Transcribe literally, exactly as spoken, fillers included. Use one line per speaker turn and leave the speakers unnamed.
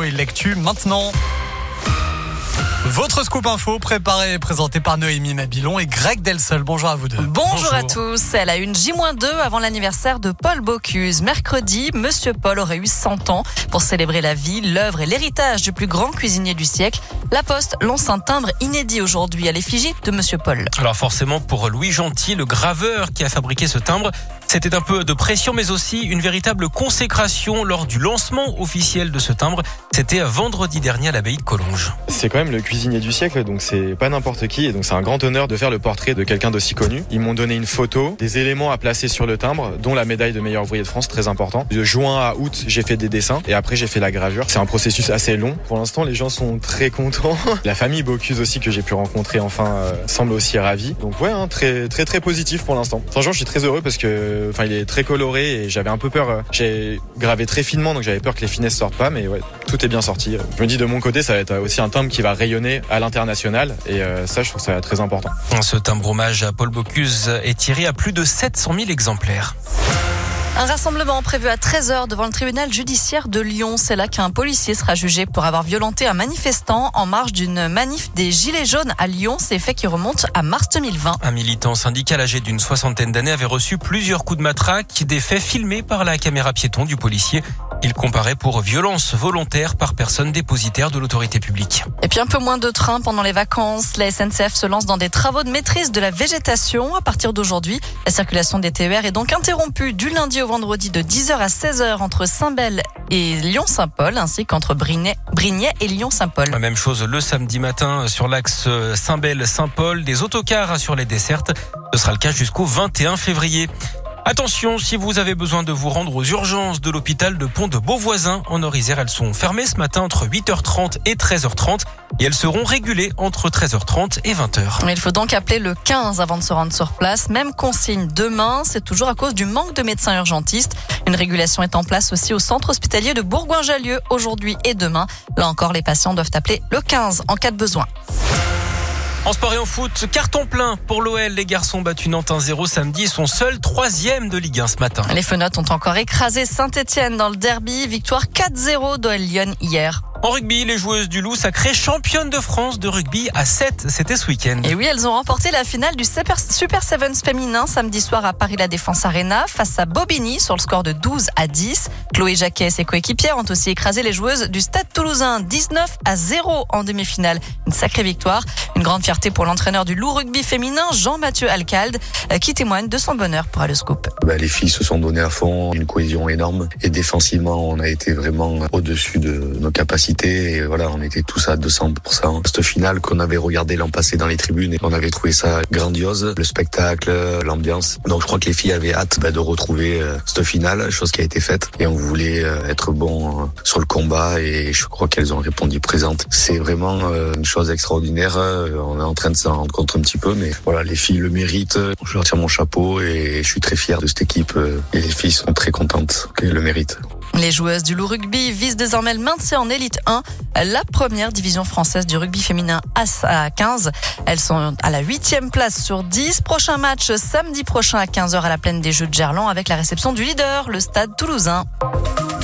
et l'actu maintenant. Votre scoop info préparé et présenté par Noémie Mabilon et Greg Delsol. Bonjour à vous deux.
Bonjour,
Bonjour
à tous. Elle a une J deux avant l'anniversaire de Paul Bocuse. Mercredi, Monsieur Paul aurait eu cent ans. Pour célébrer la vie, l'œuvre et l'héritage du plus grand cuisinier du siècle, La Poste lance un timbre inédit aujourd'hui à l'effigie de Monsieur Paul.
Alors forcément, pour Louis Gentil, le graveur qui a fabriqué ce timbre, c'était un peu de pression, mais aussi une véritable consécration lors du lancement officiel de ce timbre. C'était vendredi dernier à l'abbaye de Collonges.
C'est quand même le cuisinier du siècle, donc c'est pas n'importe qui. Et donc c'est un grand honneur de faire le portrait de quelqu'un d'aussi connu. Ils m'ont donné une photo, des éléments à placer sur le timbre, dont la médaille de meilleur ouvrier de France, très important. De juin à août, j'ai fait des dessins et après j'ai fait la gravure. C'est un processus assez long. Pour l'instant, les gens sont très contents. La famille Bocuse aussi que j'ai pu rencontrer enfin euh, semble aussi ravie. Donc ouais, hein, très très très positif pour l'instant. Franchement, je suis très heureux parce que enfin il est très coloré et j'avais un peu peur. Euh, j'ai gravé très finement, donc j'avais peur que les finesses sortent pas, mais ouais, tout est bien sorti. Je me dis de mon côté, ça va être aussi un timbre qui va rayonner à l'international et euh, ça, je trouve ça très important.
Ce timbre hommage à Paul Bocuse est tiré à plus de sept cent mille exemplaires.
Un rassemblement prévu à treize heures devant le tribunal judiciaire de Lyon. C'est là qu'un policier sera jugé pour avoir violenté un manifestant en marge d'une manif des Gilets jaunes à Lyon. C'est fait qui remonte à mars deux mille vingt.
Un militant syndical âgé d'une soixantaine d'années avait reçu plusieurs coups de matraque, des faits filmés par la caméra piéton du policier. Il comparait pour violence volontaire par personne dépositaire de l'autorité publique.
Et puis un peu moins de trains pendant les vacances. La S N C F se lance dans des travaux de maîtrise de la végétation. À partir d'aujourd'hui, la circulation des T E R est donc interrompue du lundi au vendredi de dix heures à seize heures entre Saint-Bel et Lyon-Saint-Paul, ainsi qu'entre Brignais, Brignais et Lyon-Saint-Paul.
La même chose le samedi matin sur l'axe Saint-Bel-Saint-Paul. Des autocars sur les dessertes. Ce sera le cas jusqu'au vingt et un février. Attention, si vous avez besoin de vous rendre aux urgences de l'hôpital de Pont-de-Beauvoisin en Orisère, elles sont fermées ce matin entre huit heures trente et treize heures trente et elles seront régulées entre treize heures trente et vingt heures.
Il faut donc appeler le quinze avant de se rendre sur place. Même consigne demain, c'est toujours à cause du manque de médecins urgentistes. Une régulation est en place aussi au centre hospitalier de Bourgoin-Jallieu aujourd'hui et demain. Là encore, les patients doivent appeler le quinze en cas de besoin.
En sport et en foot, carton plein pour l'O L. Les garçons battus Nantes un zéro samedi sont seuls troisième de Ligue un ce matin.
Les Fenotes ont encore écrasé Saint-Etienne dans le derby. Victoire quatre zéro d'O L Lyon hier.
En rugby, les joueuses du Loup sacrées championnes de France de rugby à sept. C'était ce week-end.
Et oui, elles ont remporté la finale du Super, Super Sevens féminin samedi soir à Paris La Défense Arena face à Bobigny sur le score de douze à dix. Chloé Jacquet et ses coéquipières ont aussi écrasé les joueuses du Stade Toulousain dix-neuf à zéro en demi-finale. Une sacrée victoire. Une grande fierté pour l'entraîneur du Loup rugby féminin, Jean-Mathieu Alcalde, qui témoigne de son bonheur pour aller au scoop.
Bah, les filles se sont données à fond, une cohésion énorme. Et défensivement, on a été vraiment au-dessus de nos capacités. Et voilà, on était tous à deux cents pour cent. Cette finale qu'on avait regardé l'an passé dans les tribunes, et on avait trouvé ça grandiose, le spectacle, l'ambiance. Donc je crois que les filles avaient hâte bah, de retrouver euh, cette finale, chose qui a été faite. Et on voulait euh, être bon euh, sur le combat et je crois qu'elles ont répondu présentes. C'est vraiment euh, une chose extraordinaire. On est en train de s'en rendre compte un petit peu, mais voilà, les filles le méritent. Je leur tire mon chapeau et je suis très fier de cette équipe. Et les filles sont très contentes qu'elles le méritent.
Les joueuses du Loup Rugby visent désormais le maintien en Élite un, la première division française du rugby féminin à quinze. Elles sont à la huitième place sur dix. Prochain match samedi prochain à quinze heures à la Plaine des Jeux de Gerland avec la réception du leader, le Stade Toulousain.